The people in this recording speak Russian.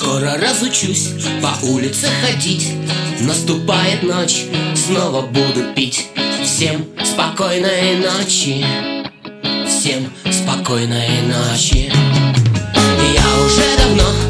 Скоро разучусь по улице ходить. Наступает ночь, снова буду пить. Всем спокойной ночи, всем спокойной ночи. Я уже давно